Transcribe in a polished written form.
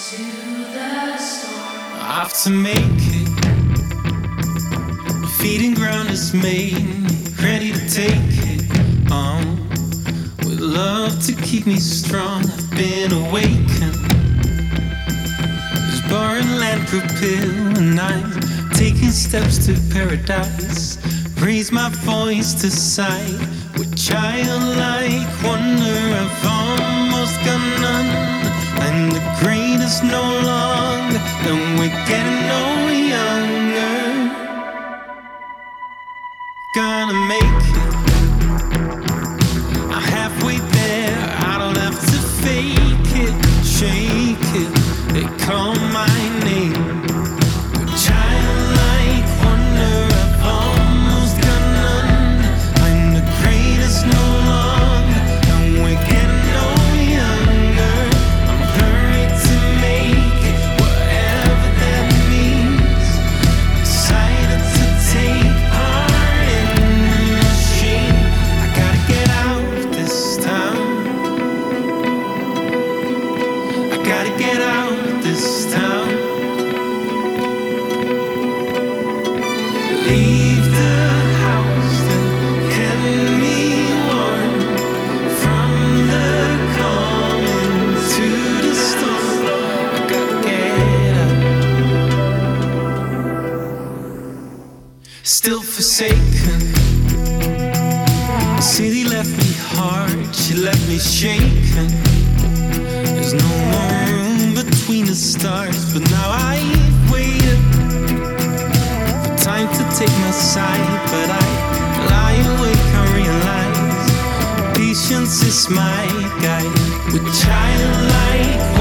I have to make it. The feeding ground is made, ready to take it on. With love to keep me strong, I've been awakened. This barren land prepared, and I'm taking steps to paradise. Raise my voice to sight with childlike wonder. I've almost got none, and the grain is no longer, and we're getting no younger. Gonna make it. I'm halfway there. I don't have to fake it, shake it. They call my name. With childlike wonder, I've almost got none. I'm the greatest no longer, and we're getting no younger. I'm hurried to make it, whatever that means. Decided to take part in the machine. I gotta get out of this town. I gotta get out of this town. Leave the house that kept me warm from the calm into the storm. I gotta get out. Still forsaken. The city left me hard, she left me shaken. There's no more room between the stars, but now I've waited for time to take my side. But I lie awake, I realize patience is my guide. With childlike